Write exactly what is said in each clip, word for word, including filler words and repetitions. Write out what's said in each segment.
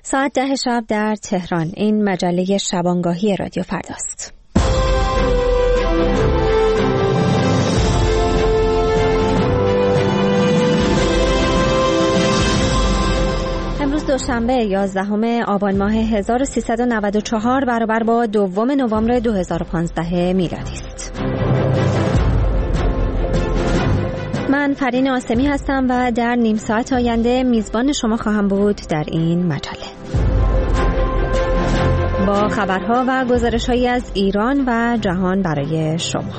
ساعت ده شب در تهران. این مجله شبانگاهی رادیو فرداست. امروز دوشنبه یازدهم آبان ماه هزار و سیصد و نود و چهار برابر با دوم نوامبر دو هزار و پانزده میلادی است. من فرین آسمی هستم و در نیم ساعت آینده میزبان شما خواهم بود در این مجله. با خبرها و گزارش‌هایی از ایران و جهان برای شما.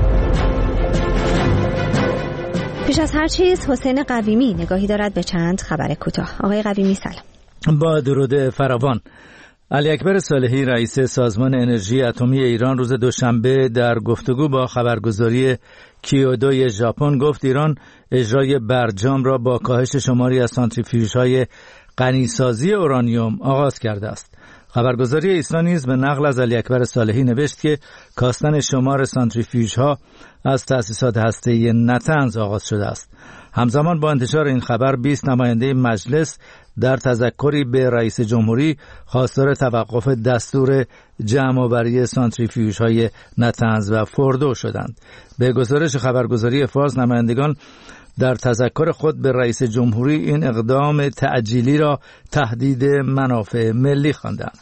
پیش از هر چیز حسین قویمی نگاهی دارد به چند خبر کوتاه. آقای قویمی سلام. با درود فراوان. علی اکبر صالحی رئیس سازمان انرژی اتمی ایران روز دوشنبه در گفتگو با خبرگزاری کیودو ژاپن گفت ایران اجرای برجام را با کاهش شماری از سانتریفیوژهای غنیسازی اورانیوم آغاز کرده است. خبرگزاری ایسنا نیز به نقل از علی اکبر صالحی نوشت که کاستن شمار سانتریفیوژها از تأسیسات هسته‌ای نتنز آغاز شده است. همزمان با انتشار این خبر بیست نماینده مجلس در تذکری به رئیس جمهوری خواستار توقف دستور جمع‌آوری سانتریفیوژهای نتنز و فوردو شدند. به گزارش خبرگزاری فارس نمایندگان در تذکر خود به رئیس جمهوری این اقدام تعجیلی را تهدید منافع ملی خواندند.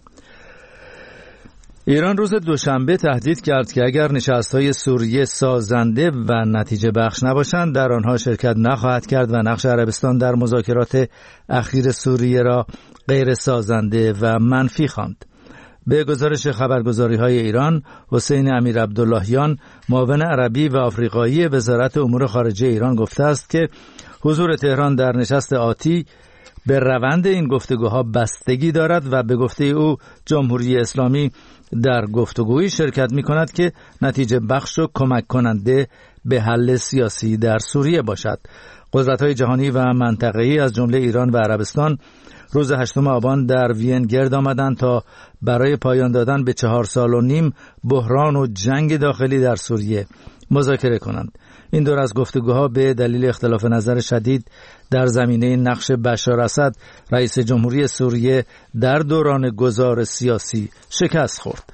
ایران روز دوشنبه تهدید کرد که اگر نشست‌های سوریه سازنده و نتیجه بخش نباشند در آنها شرکت نخواهد کرد و نقش عربستان در مذاکرات اخیر سوریه را غیر سازنده و منفی خواند. به گزارش خبرگزاری‌های ایران، حسین امیر عبداللهیان معاون عربی و آفریقایی وزارت امور خارجه ایران گفته است که حضور تهران در نشست آتی به روند این گفتگوها بستگی دارد و به گفته او جمهوری اسلامی در گفتگویی شرکت می کند که نتیجه بخش و کمک کننده به حل سیاسی در سوریه باشد. قدرت‌های جهانی و منطقه‌ای از جمله ایران و عربستان روز هشتم آبان در وین گرد آمدند تا برای پایان دادن به چهار سال و نیم بحران و جنگ داخلی در سوریه مذاکره کنند. این دور از گفتگوها به دلیل اختلاف نظر شدید در زمینه نقش بشار اسد رئیس جمهوری سوریه در دوران گذار سیاسی شکست خورد.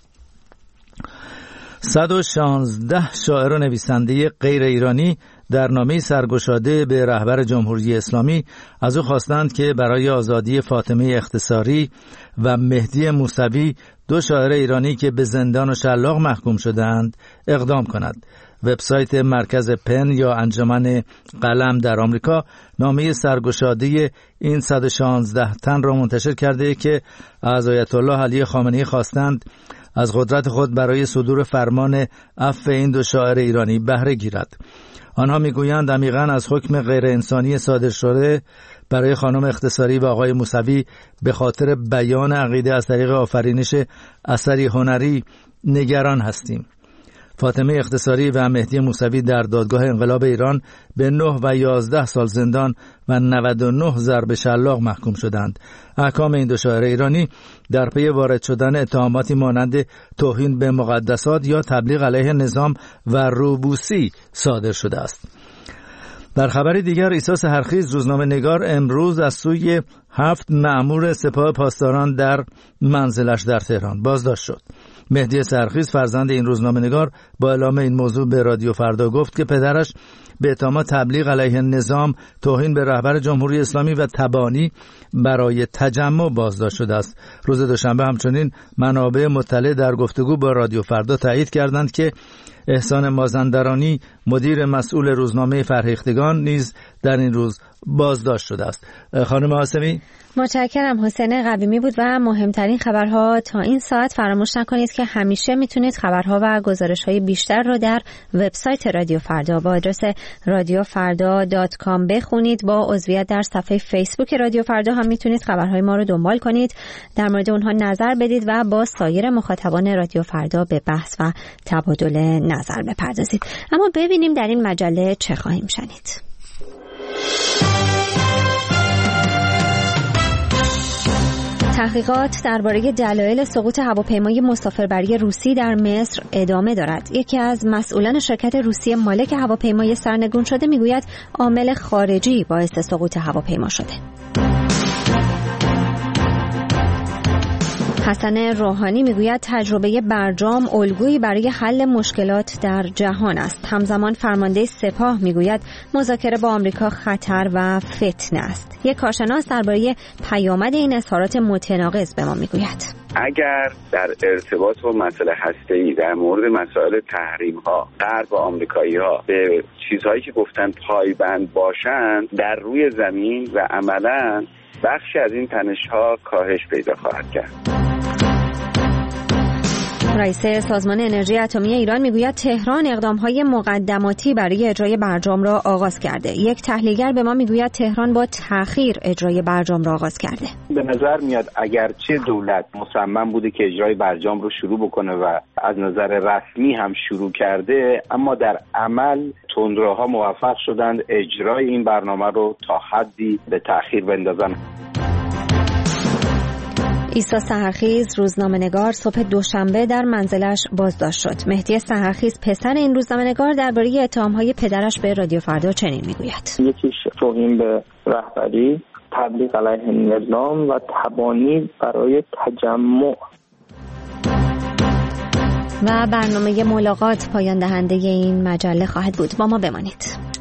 صد و شانزده شاعر و نویسنده غیر ایرانی در نامه سرگشاده به رهبر جمهوری اسلامی از او خواستند که برای آزادی فاطمه اختصاری و مهدی موسوی، دو شاعر ایرانی که به زندان و شلاق محکوم شدند، اقدام کند. وبسایت مرکز پن یا انجمن قلم در آمریکا نامه سرگشاده این صد و شانزده تن را منتشر کرده که از آیت الله علی خامنه‌ای خواستند از قدرت خود برای صدور فرمان عفو این دو شاعر ایرانی بهره گیرد. آنها میگویند عمیقاً از حکم غیر انسانی صادر شده برای خانم اختصاری و آقای موسوی به خاطر بیان عقیده از طریق آفرینش اثری هنری نگران هستیم. فاطمه اختصاری و مهدی موسوی در دادگاه انقلاب ایران به نه و یازده سال زندان و نود و نه ضرب شلاق محکوم شدند. احکام این دو شاعر ایرانی در پی وارد شدن اتهاماتی مانند توهین به مقدسات یا تبلیغ علیه نظام و روبوسی صادر شده است. در خبری دیگر، عیسی سحرخیز روزنامه نگار امروز از سوی هفت مأمور سپاه پاسداران در منزلش در تهران بازداشت شد. مهدی سحرخیز فرزند این روزنامه نگار با اعلام این موضوع به رادیو فردا گفت که پدرش به اتهام تبلیغ علیه نظام، توهین به رهبر جمهوری اسلامی و تبانی برای تجمع بازداشت شده است. روز دوشنبه همچنین منابع مطلع در گفتگو با رادیو فردا تایید کردند که احسان مازندرانی مدیر مسئول روزنامه فرهیختگان نیز در این روز بازداشت شده است. خانم آسمی، متشکرم. حسین قویمی بود و مهمترین خبرها تا این ساعت. فراموش نکنید که همیشه میتونید خبرها و گزارش‌های بیشتر رو در وبسایت رادیو فردا با آدرس رادیو فردا دات کام بخونید. با عضویت در صفحه فیسبوک رادیو فردا هم میتونید خبرهای ما رو دنبال کنید، در مورد اونها نظر بدید و با سایر مخاطبان رادیو فردا به بحث و تبادل نظر بپردازید. اما ببینیم در این مجله چه خواهیم شنید. تحقیقات درباره دلایل سقوط هواپیمای مسافربری روسی در مصر ادامه دارد. یکی از مسئولان شرکت روسی مالک هواپیمای سرنگون شده میگوید عامل خارجی باعث سقوط هواپیما شده. حسن روحانی میگوید تجربه برجام الگویی برای حل مشکلات در جهان است. همزمان فرمانده سپاه میگوید مذاکره با آمریکا خطر و فتنه است. یک کارشناس درباره پیامد این اظهارات متناقض به ما میگوید اگر در ارتباط با مسئله هسته‌ای در مورد مسائل تحریم‌ها غرب و آمریکایی‌ها به چیزهایی که گفتن پایبند باشند، در روی زمین و عملاً بخشی از این تنش‌ها کاهش پیدا خواهد کرد. رئیس سازمان انرژی اتمی ایران میگوید تهران اقدام‌های مقدماتی برای اجرای برجام را آغاز کرده. یک تحلیلگر به ما میگوید تهران با تأخیر اجرای برجام را آغاز کرده. به نظر میاد اگرچه دولت مصمم بوده که اجرای برجام رو شروع بکنه و از نظر رسمی هم شروع کرده، اما در عمل تندروها موفق شدند اجرای این برنامه رو تا حدی به تأخیر بندازن. عیسی سحرخیز روزنامه‌نگار صبح دوشنبه در منزلش بازداشت شد. مهدی سحرخیز پسر این روزنامه‌نگار درباره اتهام‌های پدرش به رادیو فردا چنین میگوید: یکیش توهین به رهبری، تبلیغ علیه نظام و تبانی برای تجمع. و برنامه ملاقات پایان دهنده این مجله خواهد بود. با ما بمانید.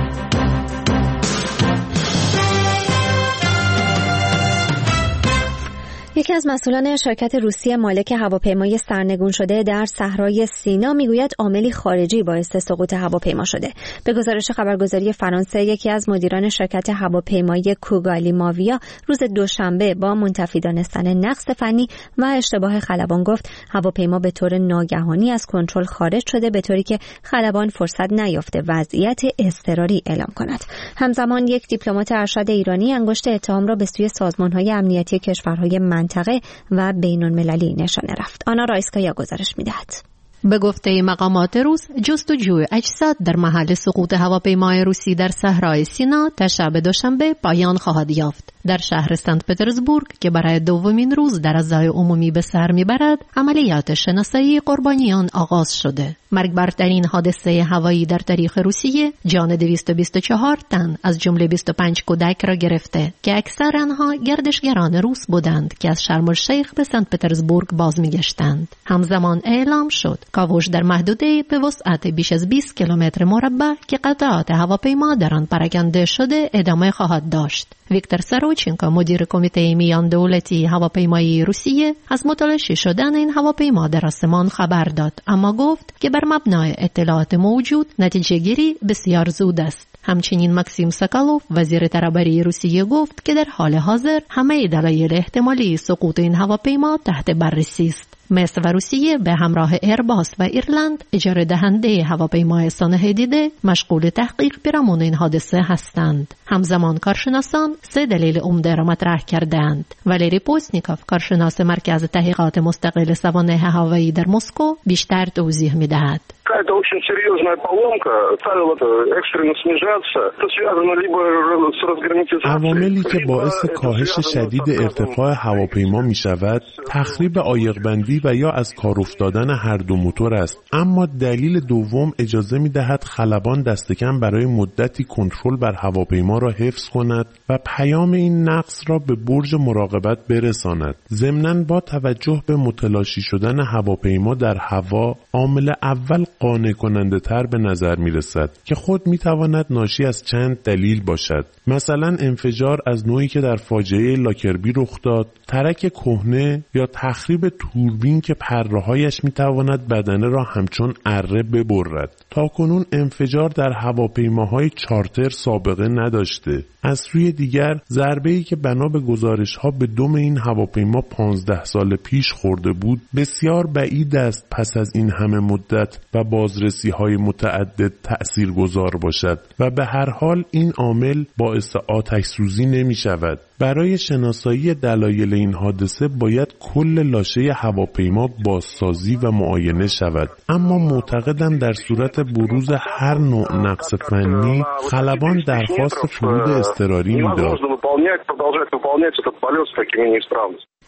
یکی از مسئولان شرکت روسی مالک هواپیمای سرنگون شده در صحرای سینا میگوید عاملی خارجی باعث سقوط هواپیما شده. به گزارش خبرگزاری فرانسه، یکی از مدیران شرکت هواپیمایی کوگالی ماویا روز دوشنبه با منتفی دانستن نقص فنی و اشتباه خلبان گفت هواپیما به طور ناگهانی از کنترل خارج شده، به طوری که خلبان فرصت نیافته وضعیت اضطراری اعلام کند. همزمان یک دیپلمات ارشد ایرانی انگشت اتهام را به سوی سازمان‌های امنیتی کشورهای منطقه و بین‌المللی نشانه رفت. آنا رایسکایا گزارش می‌دهد. به گفته مقامات روس، جستجوی اجساد در محل سقوط هواپیمای روسی در صحرای سینا تا شب دوشنبه پایان خواهد یافت. در شهر سنت پترزبورگ که برای دومین روز در فضای عمومی به سر میبرد، عملیات شناسایی قربانیان آغاز شده. مرگبارترین حادثه هوایی در تاریخ روسیه جان دویست و بیست و چهار تن از جمله بیست و پنج کودک را گرفته که اکثر آنها گردشگران روس بودند که از شرم الشیخ به سنت پترزبورگ باز میگشتند. همزمان اعلام شد کاوش در محدوده به وسعت بیش از بیست کیلومتر مربع که قطعات هواپیما در آن پراکنده شده ادامه خواهد داشت. ویکتور سروچینکو، مدیر کمیته میان دولتی هواپیمایی روسیه، از متلاشی شدن این هواپیما در آسمان خبر داد، اما گفت که بر مبنای اطلاعات موجود نتیجه گیری بسیار زود است. همچنین ماکسیم ساکالوف، وزیر ترابری روسیه، گفت که در حال حاضر همه دلایل احتمالی سقوط این هواپیما تحت بررسی است. مصر و روسیه به همراه ایرباس و ایرلند اجاره دهنده هواپیمای سانحه دیده مشغول تحقیق پیرامون این حادثه هستند. همزمان کارشناسان سه دلیل عمده را مطرح کردند. والری پوسنیکوف، کارشناس مرکز تحقیقات مستقل سوانح هوایی در مسکو، بیشتر توضیح می‌دهد. Это очень серьезная поломка, стала экстренно снижаться. Это связано либо с разгерметизацией. عواملی که باعث کاهش شدید ارتفاع هواپیما می شود، تخریب عایق‌بندی و یا از کار افتادن هر دو موتور است. اما دلیل دوم اجازه می دهد خلبان دست کم برای مدتی کنترل بر هواپیما را حفظ کند و پیام این نقص را به برج مراقبت برساند. ضمناً با توجه به متلاشی شدن هواپیما در هوا، عامل اول قانع کننده تر به نظر می رسد که خود می تواند ناشی از چند دلیل باشد. مثلا انفجار از نوعی که در فاجعه لاکربی رخ داد، ترک کهنه یا تخریب توربین که پرهایش می تواند بدنه را همچون اره ببرد. تاکنون انفجار در هواپیماهای چارتر سابقه نداشته. از سوی دیگر ضربه‌ای که بنا به گزارش‌ها به دم این هواپیما پانزده سال پیش خورده بود بسیار بعید است پس از این همه مدت و بازرسی‌های متعدد تأثیرگذار باشد و به هر حال این عامل باعث آتش سوزی نمی‌شود. برای شناسایی دلایل این حادثه باید کل لاشه هواپیما بازسازی و معاینه شود. اما معتقدم در صورت بروز هر نوع نقص فنی خلبان درخواست فرود اضطراری می‌داد.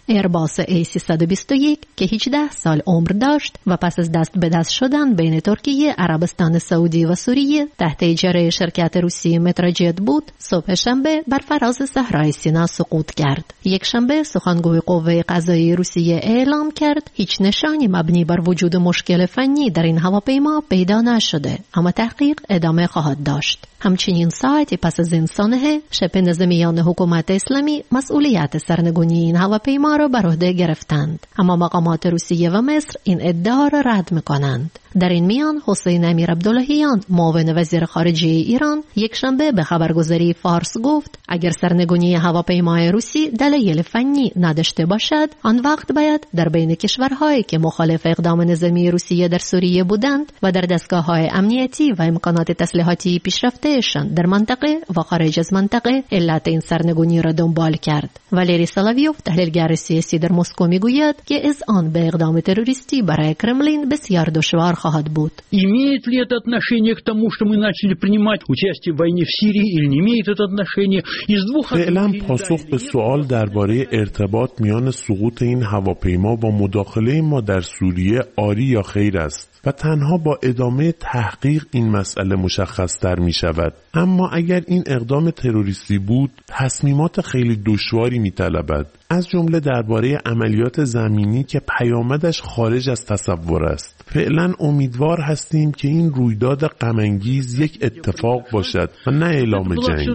ایرباس ای سیصد و بیست و یک که هجده سال عمر داشت و پس از دست به دست شدن بین ترکیه، عربستان سعودی و سوریه تحت اجاره شرکت روسی متروجت بود، صبح شنبه بر فراز صحرای سینا سقوط کرد. یک شنبه سخنگوی قوه قضاییه روسیه اعلام کرد هیچ نشانی مبنی بر وجود مشکل فنی در این هواپیما پیدا نشده، اما تحقیق ادامه خواهد داشت. همچنین ساعتی پس از این سانحه شبه نظامیان حکومت اسلامی مسئولیت سرنگونی این هواپیما را بر عهده گرفتند، اما مقامات روسیه و مصر این ادعا را رد می‌کنند. در این میان حسین امیر عبداللهیان معاون وزیر خارجه ایران یک شنبه به خبرگزاری فارس گفت اگر سرنگونی هواپیمای روسی دلایل فنی نداشته باشد، آن وقت باید در بین کشورهایی که مخالف اقدام نظامی روسیه در سوریه بودند و در دستگاه‌های امنیتی و امکانات تسلیحاتی پیشرفته‌شان در منطقه و خارج از منطقه علت این سرنگونی را دنبال کرد. والری سلاویوف تحلیلگر سیاسی در مسکو میگوید که اذعان به اقدام تروریستی برای کرملین بسیار دشوار خواهد بود. Имеет ли это отношение к тому, что мы начали принимать участие в войне в Сирии, или не имеет это отношение? Из двух فعلا پاسخ به سوال درباره ارتباط میان سقوط این هواپیما و مداخله ما در سوریه آری یا خیر است و تنها با ادامه تحقیق این مسئله مشخص‌تر می شود. اما اگر این اقدام تروریستی بود، تصمیمات خیلی دشواری می طلبد، از جمله درباره عملیات زمینی که پیامدش خارج از تصور است. فعلا امیدوار هستیم که این رویداد غم‌انگیز یک اتفاق باشد و نه اعلام جنگ.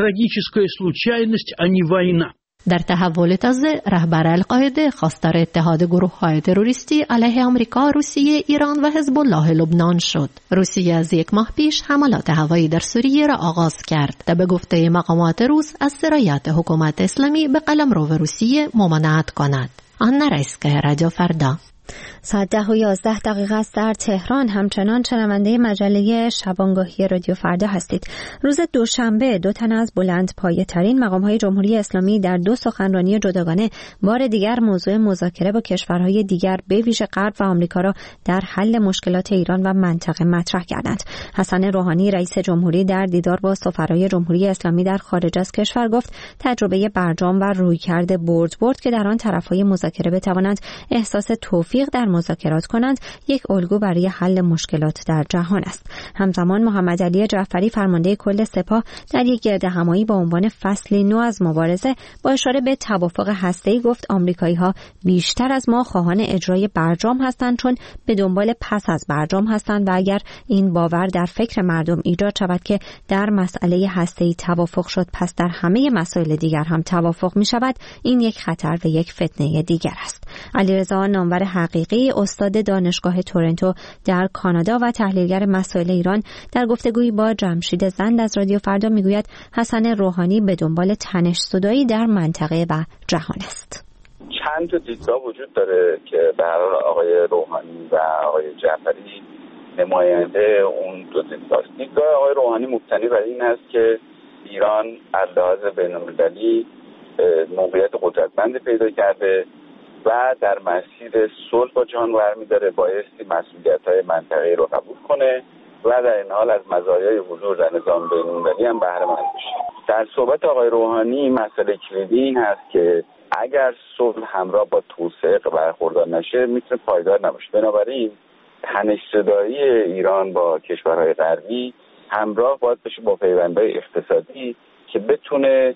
در تحول تازه رهبر القاعده خواستار اتحاد گروه‌های تروریستی علیه آمریکا، روسیه، ایران و حزب الله لبنان شد. روسیه از یک ماه پیش حملات هوایی در سوریه را آغاز کرد تا به گفته مقامات روس از سرایت حکومت اسلامی به قلمرو روسیه ممانعت کند. آن رئیسگاه رادیو فردا. ساعت ده و یازده دقیقه است در تهران. همچنان شنونده مجله شبانگاهی رادیو فردا هستید. روز دوشنبه دو تن از بلند پایه ترین مقام‌های جمهوری اسلامی در دو سخنرانی جداگانه بار دیگر موضوع مذاکره با کشورهای دیگر به ویژه غرب و آمریکا را در حل مشکلات ایران و منطقه مطرح کردند. حسن روحانی رئیس جمهوری در دیدار با سفرای جمهوری اسلامی در خارج از کشور گفت تجربه برجام و رویکرد برد برد که در آن طرف‌های مذاکره بتوانند احساس توفیق در مذاکرات کنند یک الگو برای حل مشکلات در جهان است. همزمان محمد علی جعفری فرمانده کل سپاه در یک گردهمایی با عنوان فصلی نو از مبارزه با اشاره به توافق هسته‌ای گفت آمریکایی‌ها بیشتر از ما خواهان اجرای برجام هستند، چون به دنبال پس از برجام هستند و اگر این باور در فکر مردم ایجاد شود که در مسئله هسته‌ای توافق شد پس در همه مسائل دیگر هم توافق می‌شود، این یک خطر و یک فتنه دیگر است. علیرضا نامور حقیقی استاد دانشگاه تورنتو در کانادا و تحلیلگر مسائل ایران در گفتگویی با جمشید زند از رادیو فردا میگوید حسن روحانی به دنبال تنش‌زدایی در منطقه و جهان است. چند تا دیدگاه وجود داره که به هر حال آقای روحانی و آقای جعفری نماینده اون دو دیدگاه است. دیدگاه آقای روحانی مبتنی بر این است که ایران از لحاظ بین‌المللی موقعیت قدرتمند پیدا کرده و در مسیر صلح با جهان برمی‌داره، بایستی مسئولیت‌های منطقه‌ای رو قبول کنه و در این حال از مزایای حضور در نظام بین‌المللی هم بهره مند بشه. در صحبت آقای روحانی مسئله کلیدی این هست که اگر صلح همراه با توسعه برخوردار نشه میتونه پایدار نباشه. بنابراین تنش‌زدایی ایران با کشورهای غربی همراه باید بشه با پیوندهای اقتصادی که بتونه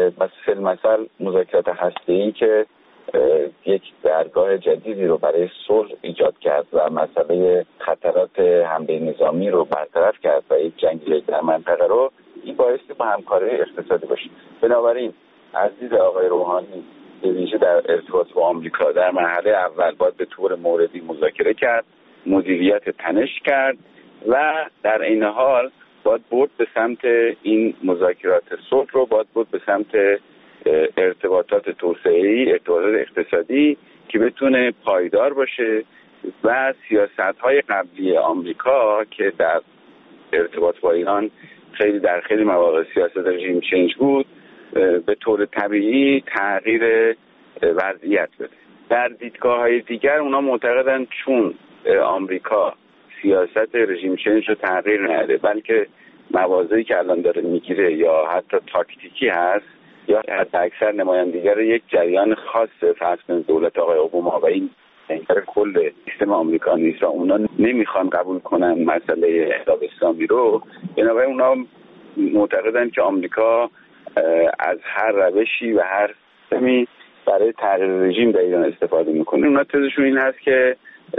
مثل مثلا مذاکرات هسته‌ای که یک درگاه جدیدی رو برای صلح ایجاد کرد و مسئله خطرات حمله نظامی رو برطرف کرد و یک جنگ در منطقه رو، این بایستی با همکاری اقتصادی باشه. بنابراین از دید آقای روحانی به ویژه در ارتباط با آمریکا در مرحله اول باید به طور موردی مذاکره کرد، مدیریت تنش کرد و در این حال باید برد به سمت این مذاکرات صلح رو باید برد به سمت ارتباطات توسعه‌ای، ارتباطات اقتصادی که بتونه پایدار باشه و سیاست‌های قبلی آمریکا که در ارتباط با ایران خیلی در خیلی مواقع سیاست رژیم چنج بود به طور طبیعی تغییر وضعیت بده. در دیدگاه‌های دیگر اونا معتقدن چون آمریکا سیاست رژیم چنج رو تغییر نده بلکه مواضعی که الان داره میگیره یا حتی تاکتیکی هست یا حد اکثر نمایندگی یک جریان خاص فرض کنید دولت آقای اوباما و این اینکار کل سیستم آمریکا نیست و اونا نمیخوان قبول کنن مسئله انقلاب اسلامی رو، بنابراین اونا معتقدن که آمریکا از هر روشی و هر سیستمی برای تغییر رژیم در ایران استفاده میکنه. اونا تزشون این هست که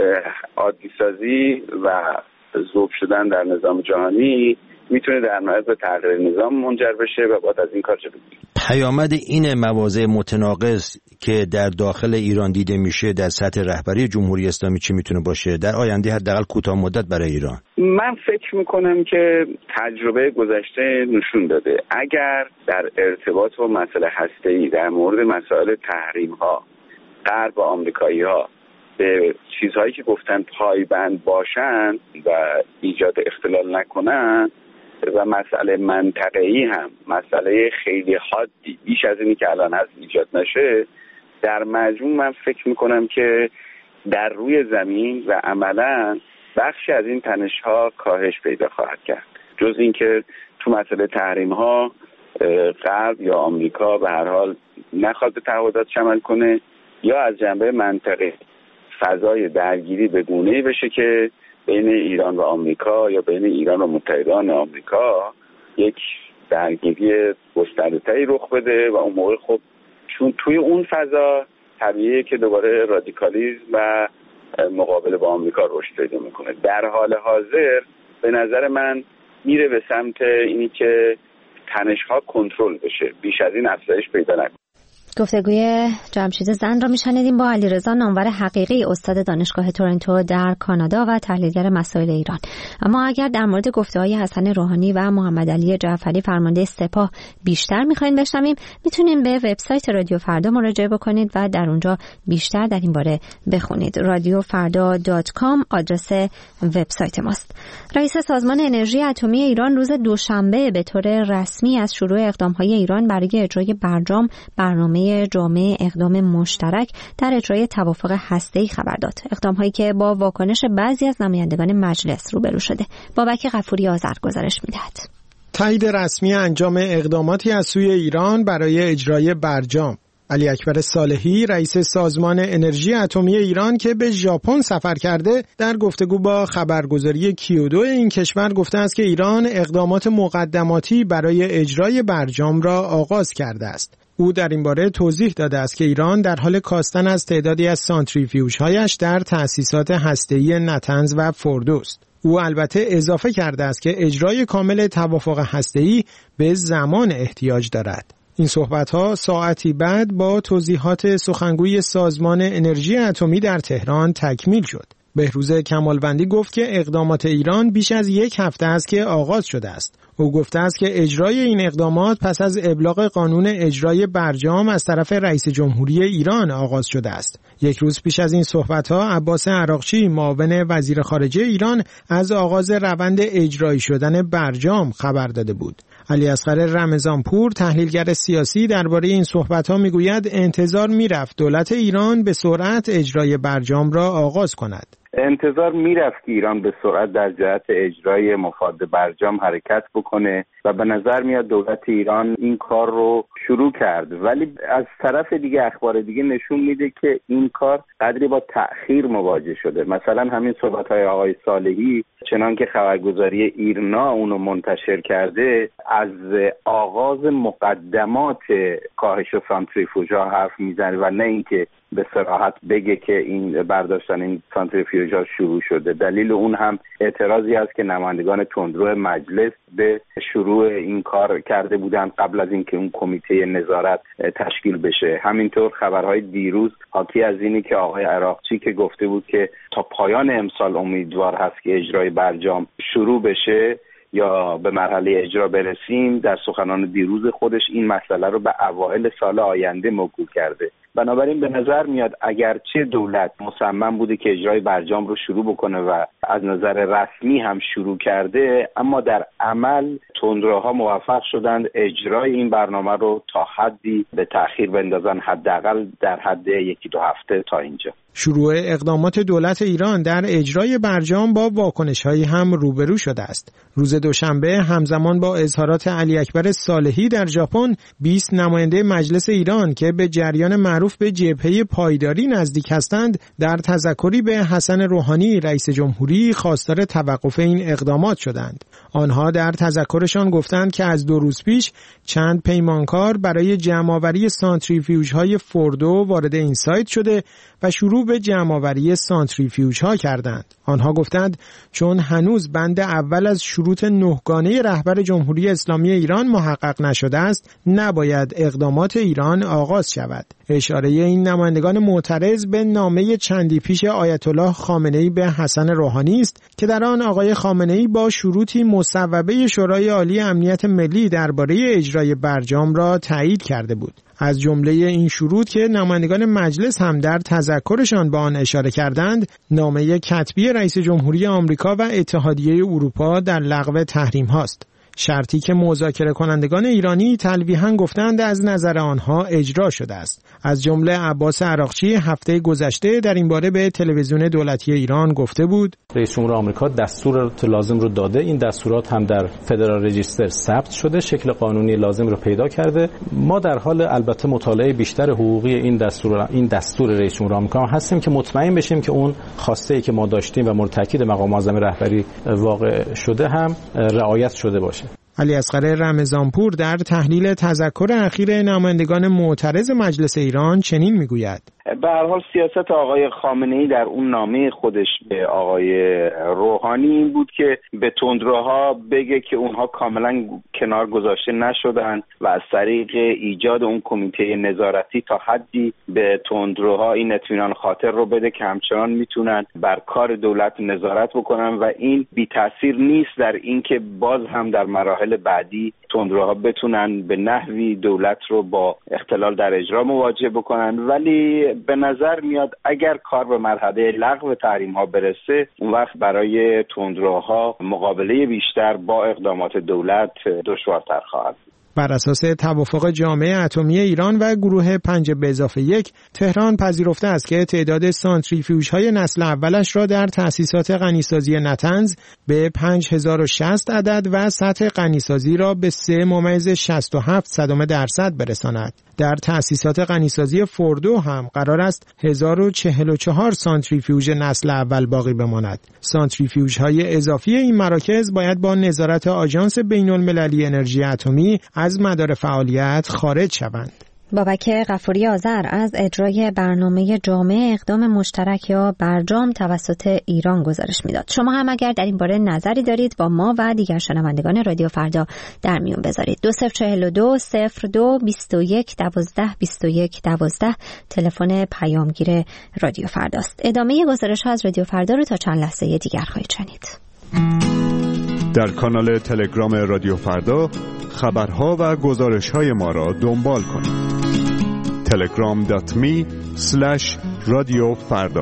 عادی سازی و ذوب شدن در نظام جهانی میتونه در نهایت به تغییر نظام منجر بشه و باید از این کار جلو بگیریم. پیامد این مواضع متناقض که در داخل ایران دیده میشه در سطح رهبری جمهوری اسلامی چی میتونه باشه در آینده حداقل کوتاه مدت برای ایران؟ من فکر میکنم که تجربه گذشته نشون داده اگر در ارتباط با مسئله هسته‌ای در مورد مسائل تحریم ها غرب و آمریکایی ها به چیزهایی که گفتن پایبند باشن و ایجاد اختلال نکنن و مسئله منطقه‌ای هم مسئله خیلی حادی بیش از اینی که الان هست ایجاد نشه، در مجموع من فکر میکنم که در روی زمین و عملاً بخشی از این تنش‌ها کاهش پیدا خواهد کرد. جز اینکه تو مسئله تحریم ها غرب یا آمریکا به هر حال نخواد به تعهداتش عمل کنه یا از جنبه منطقه فضای درگیری به گونه‌ای بشه که بین ایران و آمریکا یا بین ایران و متحدان آمریکا یک درگیری گسترده‌تری رخ بده و اون موقع خب چون توی اون فضا طبیعیه که دوباره رادیکالیسم و مقابله با آمریکا رشد پیدا میکنه. در حال حاضر به نظر من میره به سمت اینی که تنش‌ها کنترل بشه، بیش از این افزایش پیدا نکنه. گفتگوی جمشید زند را میشنیدیم با علیرضا نامور حقیقی، استاد دانشگاه تورنتو در کانادا و تحلیلگر مسائل ایران. اما اگر در مورد گفته‌های حسن روحانی و محمد علی جعفری فرمانده سپاه بیشتر می‌خواید بشنویم، میتونید به وبسایت رادیو فردا مراجعه بکنید و در اونجا بیشتر در این باره بخونید. رادیو فردا دات کام آدرس وبسایت ماست. رئیس سازمان انرژی اتمی ایران روز دوشنبه به طور رسمی از شروع اقدام‌های ایران برای اجرای برجام برنامه جامع اقدام مشترک در اجرای توافق هسته‌ای خبر داد. اقدام‌هایی که با واکنش بعضی از نمایندگان مجلس روبرو شده. بابک غفوری آذر گزارش می‌دهد. تایید رسمی انجام اقداماتی از سوی ایران برای اجرای برجام. علی اکبر صالحی رئیس سازمان انرژی اتمی ایران که به ژاپن سفر کرده در گفتگو با خبرگزاری کیودو این کشور گفته است که ایران اقدامات مقدماتی برای اجرای برجام را آغاز کرده است. او در این باره توضیح داده است که ایران در حال کاستن از تعدادی از سانتریفیوژهایش در تأسیسات هسته‌ای نتنز و فردوست. او البته اضافه کرده است که اجرای کامل توافق هسته‌ای به زمان احتیاج دارد. این صحبت‌ها ساعتی بعد با توضیحات سخنگوی سازمان انرژی اتمی در تهران تکمیل شد. بهروز کمالوندی گفت که اقدامات ایران بیش از یک هفته است که آغاز شده است. او گفته است که اجرای این اقدامات پس از ابلاغ قانون اجرای برجام از طرف رئیس جمهوری ایران آغاز شده است. یک روز پیش از این صحبت‌ها عباس عراقچی معاون وزیر خارجه ایران از آغاز روند اجرایی شدن برجام خبر داده بود. علی اصغر رمضانپور تحلیلگر سیاسی درباره این صحبت‌ها میگوید انتظار میرفت دولت ایران به سرعت اجرای برجام را آغاز کند. انتظار میرفت که ایران به سرعت در جهت اجرای مفاد برجام حرکت بکنه و به نظر میاد دولت ایران این کار رو شروع کرد، ولی از طرف دیگه اخبار دیگه نشون میده که این کار قدری با تأخیر مواجه شده. مثلا همین صحبت‌های آقای صالحی چنان که خبرگزاری ایرنا اونو منتشر کرده از آغاز مقدمات کاهش سانتریفیوژها حرف میزنه و نه اینکه به صراحت بگه که این برداشتن این سانتریفیوژها شروع شده. دلیل اون هم اعتراضی است که نمایندگان تندرو مجلس به شروع این کار کرده بودند قبل از اینکه اون کمیته نظارت تشکیل بشه. همینطور خبرهای دیروز حاکی از اینی که آقای عراقچی که گفته بود که تا پایان امسال امیدوار هست که اجرای برجام شروع بشه یا به مرحله اجرا برسیم، در سخنان دیروز خودش این مسئله رو به اوایل سال آینده موکول کرده. بنابراین به نظر میاد اگرچه دولت مصمم بوده که اجرای برجام رو شروع بکنه و از نظر رسمی هم شروع کرده، اما در عمل تندروها موفق شدند اجرای این برنامه رو تا حدی به تأخیر بندازن، حداقل در حد یکی دو هفته تا اینجا. شروع اقدامات دولت ایران در اجرای برجام با واکنش‌هایی هم روبرو شده است. روز دوشنبه همزمان با اظهارات علی اکبر صالحی در ژاپن، بیست نماینده مجلس ایران که به جریان معروف به جبهه پایداری نزدیک هستند، در تذکری به حسن روحانی رئیس جمهوری خواستار توقف این اقدامات شدند. آنها در تذکرشان گفتند که از دو روز پیش چند پیمانکار برای جمع‌آوری سانتریفیوژهای فوردو وارد این سایت شده و شروع به جمع‌آوری سانتریفیوژها کردند. آنها گفتند چون هنوز بند اول از شروط نهگانه رهبر جمهوری اسلامی ایران محقق نشده است، نباید اقدامات ایران آغاز شود. اشاره این نمایندگان معترض به نامه چندی پیش آیت الله خامنه‌ای به حسن روحانی است که در آن آقای خامنه‌ای با شروطی مصوبه شورای عالی امنیت ملی درباره اجرای برجام را تایید کرده بود. از جمله این شروط که نمایندگان مجلس هم در تذکرشان به آن اشاره کردند، نامه کتبی رئیس جمهوری آمریکا و اتحادیه اروپا در لغو تحریم هاست. شرطی که مذاکره کنندگان ایرانی تلویحاً گفتند از نظر آنها اجرا شده است. از جمله عباس عراقچی هفته گذشته در این باره به تلویزیون دولتی ایران گفته بود: رئیس جمهور آمریکا دستور لازم رو داده، این دستورات هم در فدرال رجیستر ثبت شده، شکل قانونی لازم رو پیدا کرده. ما در حال البته مطالعه بیشتر حقوقی این دستور این دستور رئیس جمهور آمریکا هستیم که مطمئن بشیم که اون خواسته‌ای که ما داشتیم و مورد تاکید مقام معظم رهبری واقع شده هم رعایت شده باشه. علی اصغر رمضانپور در تحلیل تذکر اخیر نمایندگان معترض مجلس ایران چنین میگوید: به هر حال سیاست آقای خامنه‌ای در اون نامه خودش به آقای روحانی این بود که به تندروها بگه که اونها کاملا کنار گذاشته نشدن و از طریق ایجاد اون کمیته نظارتی تا حدی به تندروها این اطمینان خاطر رو بده که همچنان میتونن بر کار دولت نظارت بکنن و این بی تاثیر نیست در اینکه باز هم در مراحل بعدی تندروها بتونن به نحوی دولت رو با اختلال در اجرا مواجه بکنن. ولی به نظر میاد اگر کار به مرحله لغو تحریم ها برسه، اون وقت برای تندروها مقابله بیشتر با اقدامات دولت دشوارتر خواهد. بر اساس توافق جامعه اتمی ایران و گروه پنج به اضافه یک، تهران پذیرفته است که تعداد سانتریفیوژهای نسل اولش را در تأسیسات غنیسازی نطنز به پنج هزار و شصت عدد و سطح غنیسازی را به سه ممیز شصت و هفت صدم درصد برساند. در تأسیسات غنیسازی فوردو هم قرار است هزار و چهل و چهار سانتریفیوژ نسل اول باقی بماند. سانتریفیوژهای اضافی این مراکز باید با نظارت آژانس بین‌المللی انرژی اتمی از مدار فعالیت خارج شوند. بابک غفوری آذر از اجرای برنامه جامع اقدام مشترک یا برجام توسط ایران گزارش میداد. شما هم اگر در این باره نظری دارید با ما و دیگر شنوندگان رادیو فردا در میون بذارید. دو صفر چهل و دو صفر دو بیست و یک دوازده بیست و یک دوازده تلفن پیامگیر رادیو فرداست. ادامه گزارش ها از رادیو فردا رو تا چند لحظه دیگر خواهید شنید. در کانال تلگرام رادیو فردا خبرها و گزارش‌های ما را دنبال کنید. تلگرام دات می اسلش رادیو فردا.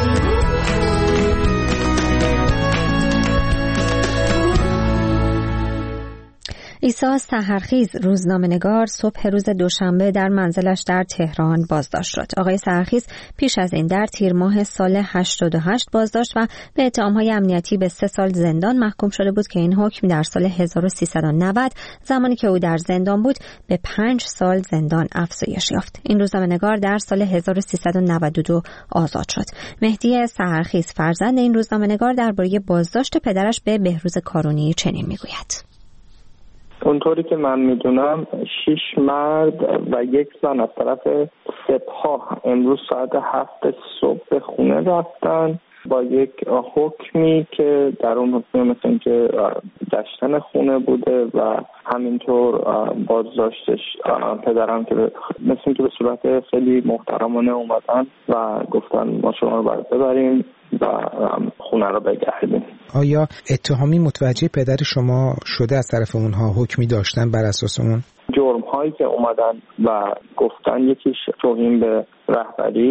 عیسی سحرخیز روزنامه‌نگار صبح روز دوشنبه در منزلش در تهران بازداشت شد. آقای سحرخیز پیش از این در تیر ماه سال هشتاد و هشت بازداشت و به اتهام‌های امنیتی به سه سال زندان محکوم شده بود که این حکم در سال هزار و سیصد و نود زمانی که او در زندان بود به پنج سال زندان افزایش یافت. این روزنامه‌نگار در سال هزار و سیصد و نود و دو آزاد شد. مهدی سحرخیز فرزند این روزنامه‌نگار درباره بازداشت پدرش به بهروز کارونی چنین میگوید: اونطوری که من میدونم شش مرد و یک زن از طرف سپاه امروز ساعت هفت صبح به خونه رفتن با یک حکمی که در اون حکم مثل اینکه داشتن خونه بوده و همینطور بازداشتش پدرم که مثل اینکه به صورت خیلی محترمانه اومدن و گفتن ما شما رو باید ببریم و خونه رو بگردیم. آیا اتهامی متوجه پدر شما شده از طرف اونها حکمی داشتن بر اساس اون؟ جرم هایی که اومدن و گفتن یکیش توهین به رهبری،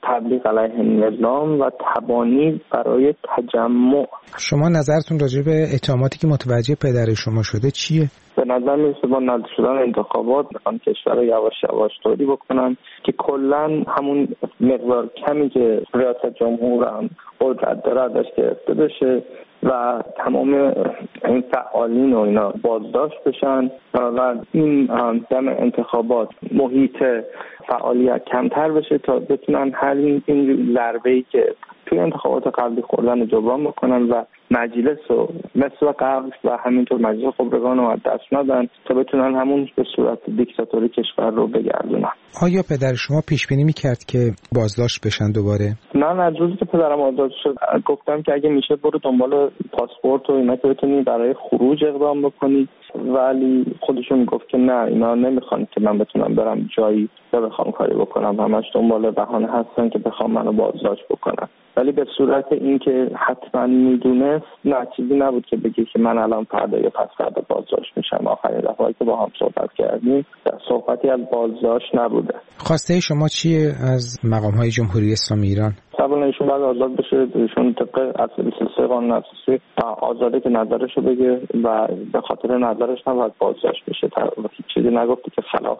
تبلیغ علیه نظام و تبانی برای تجمع. شما نظرتون راجع به اتهاماتی که متوجه پدر شما شده چیه؟ به نظر میرسه با نزدیک شدن انتخابات میخوان کشور رو یواش یواش طوری بکنن که کلا همون مقدار کمی که ریاست جمهور هم قدرت داره ازش گرفته بشه و تمام این فعالین و اینا بازداشت بشن و این دم انتخابات محیط فعالیت کمتر بشه تا بتونن هر این, این لربه‌ای که توی انتخابات قبلی خوردن جبران بکنن و مجلس رو مثل قبل و همینطور مجلس خبرگان رو از دست ندن تا بتونن همون به صورت دیکتاتوری کشور رو بگردونن. آیا پدر شما پیش بینی می‌کرد که بازداشت بشن دوباره؟ من از روزی که پدرم آزاد شد گفتم که اگه میشه برو دنبال پاسپورت و اینا که بتونی برای خروج اقدام بکنی، ولی خودشون گفت که نه اینا نمیخوان که من بتونم برم جایی یا بخوام کاری بکنم، همش دنبال بهانه هستن که بخوام منو بازداشت بکنن. ولی به صورت اینکه حتما میدونست نه، چیزی نبود که بگی که من الان فردا یا پس فردا بازداشت میشم. آخرین دفعه که با هم صحبت کردیم صحبتی از بازداشت نبوده. خواسته شما چیه از مقام‌های جمهوری اسلامی ایران؟ طبعا ایشون باید آزاد بشه، ایشون طبق اصل بیست و سه قانون اساسی آزاده که نظرشو بگه و به خاطر نظرش نباید بازداشت بشه. هیچ چیزی نگفته که خلاف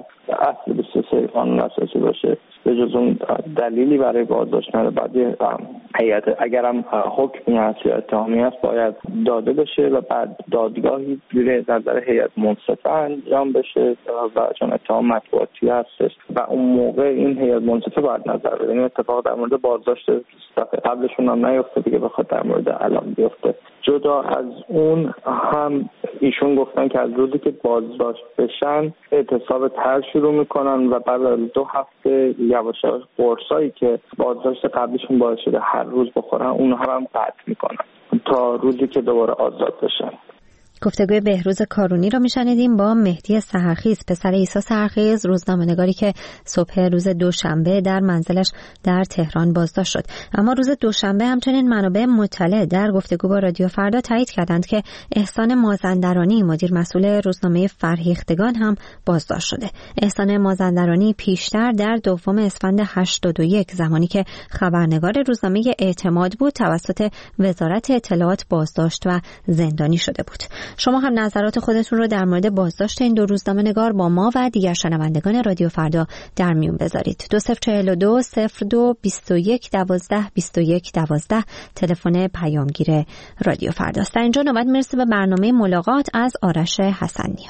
اصل بیست و سه قانون اساسی باشه، به جز اون دلیلی برای بازداشت نداره. بعد هیئت اگرم حکمی هست یا اتهامی هست باید داده بشه و بعد دادگاهی زیر نظر هیئت منصفه انجام بشه و چون اتهام مطبوعاتی هستش و اون موقع این هیئت منصفه باید نظر بده. این اتفاق در مورد بازداشت دفعه قبلشون هم نیفته دیگه، بخواد در مورد الان بیفته. جدا از اون هم ایشون گفتن که از روزی که بازداشت بشن اعتصاب تر شروع میکنن و بعد از دو هفته یواش یواش قرصایی که بازداشت قبلیشون باعث شده هر روز بخورن اونها هم قطع میکنن تا روزی که دوباره آزاد بشن. گفتگوی بهروز کارونی رو میشنیدیم با مهدی سحرخیز، پسر عیسی سحرخیز، روزنامه‌نگاری که صبح روز دوشنبه در منزلش در تهران بازداشت شد. اما روز دوشنبه همچنین منابع مطلع در گفتگو با رادیو فردا تایید کردند که احسان مازندرانی، مدیر مسئول روزنامه فرهیختگان، هم بازداشت شده. احسان مازندرانی پیشتر در دوم اسفند هشتاد و یک زمانی که خبرنگار روزنامه اعتماد بود توسط وزارت اطلاعات بازداشت و زندانی شده بود. شما هم نظرات خودتون رو در مورد بازداشت این دو روزنامه‌نگار با ما و دیگر شنوندگان رادیو فردا در میون بذارید. دو صفر چهل و دو صفر دو بیست و یک دوازده بیست و یک دوازده تلفن پیامگیر رادیو فرداست. در اینجا نوبت میرسه به برنامه ملاقات از آرش حسنی.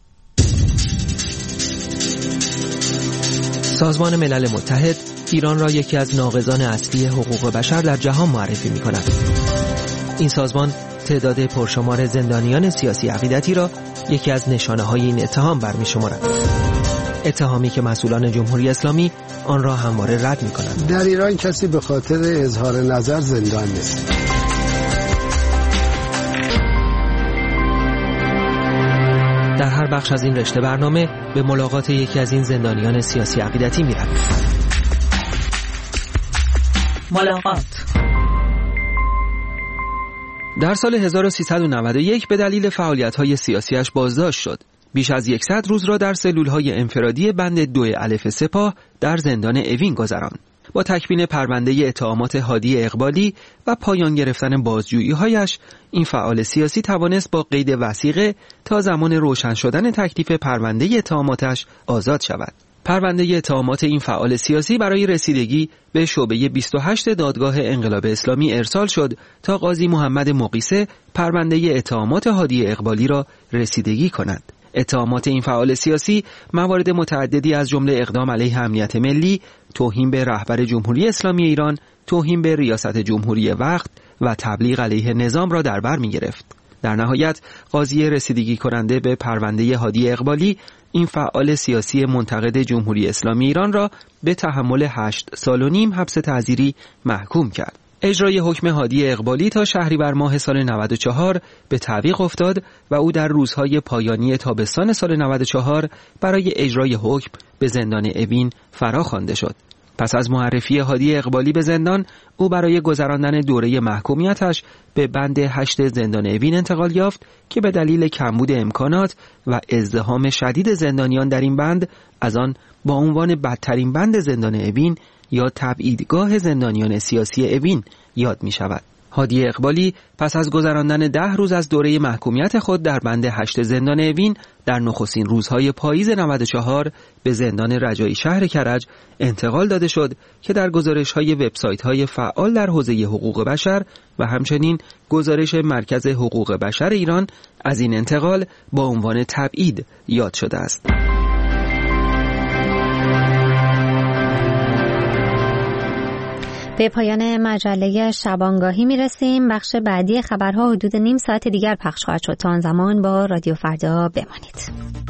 سازمان ملل متحد ایران را یکی از ناقضان اصلی حقوق بشر در جهان معرفی می‌کند. این سازمان تعداد پرشمار زندانیان سیاسی عقیدتی را یکی از نشانه‌های این اتهام برمی‌شمارد. اتهامی که مسئولان جمهوری اسلامی آن را همواره رد می‌کنند. در ایران کسی به خاطر اظهار نظر زندان نیست. در هر بخش از این رشته برنامه به ملاقات یکی از این زندانیان سیاسی عقیدتی می‌رویم. ملاقات. در سال هزار و سیصد و نود و یک به دلیل فعالیت‌های سیاسیش بازداشت شد. بیش از صد روز را در سلول‌های انفرادی بند دو الف سپاه در زندان اوین گذراند. با تکمیل پرونده اتهامات هادی اقبالی و پایان گرفتن بازجویی‌هایش، این فعال سیاسی توانست با قید وثیقه تا زمان روشن شدن تکلیف پرونده اتهاماتش آزاد شود. پرونده اتهامات این فعال سیاسی برای رسیدگی به شعبه بیست و هشت دادگاه انقلاب اسلامی ارسال شد تا قاضی محمد مقیسه پرونده اتهامات هادی اقبالی را رسیدگی کند. اتهامات این فعال سیاسی موارد متعددی از جمله اقدام علیه امنیت ملی، توهین به رهبر جمهوری اسلامی ایران، توهین به ریاست جمهوری وقت و تبلیغ علیه نظام را در بر می‌گرفت. در نهایت قاضی رسیدگی کننده به پرونده هادی اقبالی این فعال سیاسی منتقد جمهوری اسلامی ایران را به تحمل هشت سال و نیم حبس تعزیری محکوم کرد. اجرای حکم هادی اقبالی تا شهریور ماه سال نود و چهار به تعویق افتاد و او در روزهای پایانی تابستان سال نود و چهار برای اجرای حکم به زندان اوین فرا خوانده شد. پس از معرفی هادی اقبالی به زندان، او برای گذراندن دوره محکومیتش به بند هشت زندان اوین انتقال یافت که به دلیل کمبود امکانات و ازدحام شدید زندانیان در این بند از آن با عنوان بدترین بند زندان اوین یا تبعیدگاه زندانیان سیاسی اوین یاد می شود. هادی اقبالی پس از گذراندن ده روز از دوره محکومیت خود در بند هشت زندان اوین در نخستین روزهای پاییز نود و چهار به زندان رجایی شهر کرج انتقال داده شد که در گزارش‌های وبسایت‌های فعال در حوزه حقوق بشر و همچنین گزارش مرکز حقوق بشر ایران از این انتقال با عنوان تبعید یاد شده است. به پایان مجله شبانگاهی میرسیم. بخش بعدی خبرها حدود نیم ساعت دیگر پخش خواهد شد. تا آن زمان با رادیو فردا بمانید.